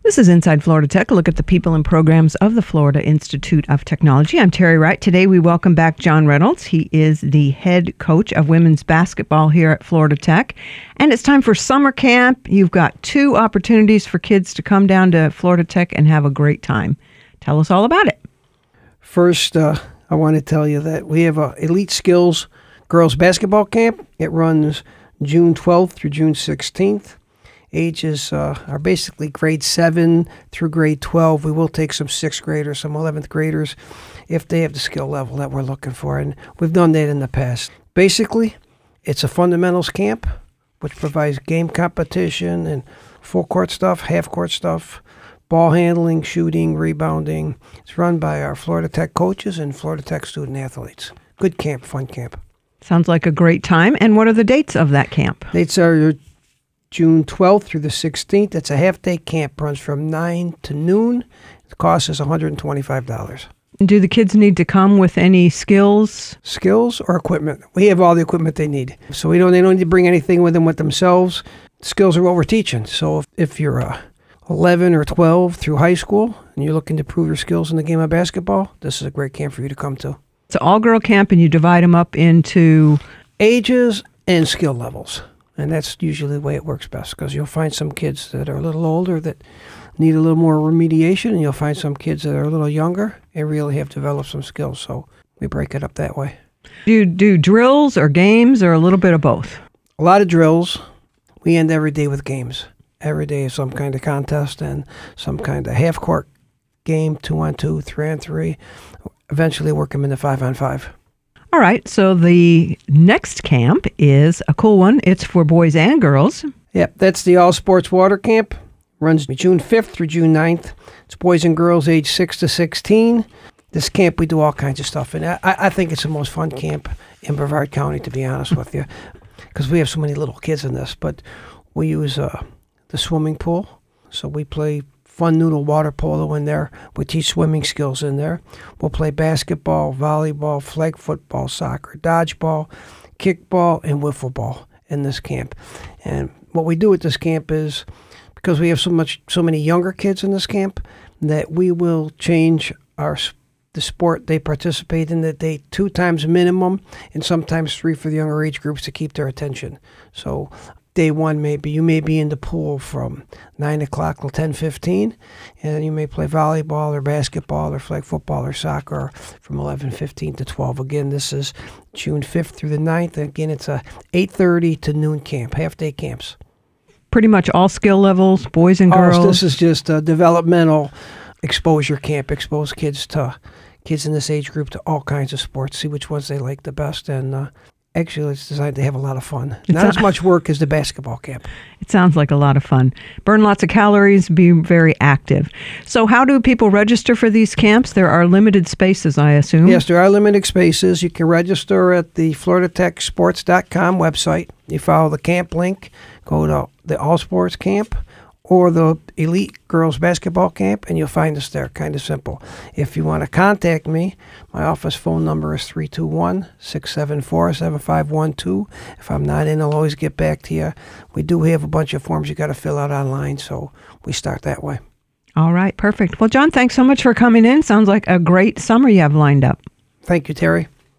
This is Inside Florida Tech, a look at the people and programs of the Florida Institute of Technology. I'm Terry Wright. Today we welcome back John Reynolds. He is the head coach of women's basketball here at Florida Tech. And it's time for summer camp. You've got 2 opportunities for kids to come down to Florida Tech and have a great time. Tell us all about it. First, I want to tell you that we have a Elite Skills girls basketball camp. It runs June 12th through June 16th. Ages are basically grade 7 through grade 12. We will take some 6th graders, some 11th graders, if they have the skill level that we're looking for. And we've done that in the past. Basically, it's a fundamentals camp, which provides game competition and full court stuff, half court stuff, ball handling, shooting, rebounding. It's run by our Florida Tech coaches and Florida Tech student athletes. Good camp, fun camp. Sounds like a great time. And what are the dates of that camp? Dates are June 12th through the 16th. It's a half-day camp. Runs from 9 to noon. The cost is $125. Do the kids need to come with any skills? Skills or equipment? We have all the equipment they need. So they don't need to bring anything with them with themselves. Skills are what we're teaching. So if you're 11 or 12 through high school and you're looking to prove your skills in the game of basketball, this is a great camp for you to come to. It's an all-girl camp, and you divide them up into ages and skill levels. And that's usually the way it works best, because you'll find some kids that are a little older that need a little more remediation, and you'll find some kids that are a little younger and really have developed some skills. So we break it up that way. Do you do drills or games or a little bit of both? A lot of drills. We end every day with games. Every day is some kind of contest and some kind of half-court game, 2-on-2, 3-on-3. Eventually work them into 5-on-5. All right, so the next camp is a cool one. It's for boys and girls. Yep, that's the All Sports Water Camp. Runs June 5th through June 9th. It's boys and girls age 6 to 16. This camp, we do all kinds of stuff. And I think it's the most fun camp in Brevard County, to be honest with you, because we have so many little kids in this. But we use the swimming pool. So we play fun noodle water polo in there. We teach swimming skills in there. We'll play basketball, volleyball, flag football, soccer, dodgeball, kickball, and wiffle ball in this camp. And what we do at this camp is, because we have so many younger kids in this camp, that we will change the sport they participate in that day 2 times minimum, and sometimes 3 for the younger age groups to keep their attention. So day 1, you may be in the pool from 9 o'clock till 10:15, and you may play volleyball or basketball or flag football or soccer from 11:15 to 12. Again, this is June 5th through the 9th. Again, it's a 8:30 to noon camp, half-day camps. Pretty much all skill levels, boys and girls. This is just a developmental exposure camp. Expose kids in this age group to all kinds of sports, see which ones they like the best, and actually, it's designed to have a lot of fun. Not as much work as the basketball camp. It sounds like a lot of fun. Burn lots of calories, be very active. So how do people register for these camps? There are limited spaces, I assume. Yes, there are limited spaces. You can register at the FloridaTechSports.com website. You follow the camp link, go to the All Sports Camp or the Elite Girls Basketball Camp, and you'll find us there. Kind of simple. If you want to contact me, my office phone number is 321-674-7512. If I'm not in, I'll always get back to you. We do have a bunch of forms you got to fill out online, so we start that way. All right, perfect. Well, John, thanks so much for coming in. Sounds like a great summer you have lined up. Thank you, Terry.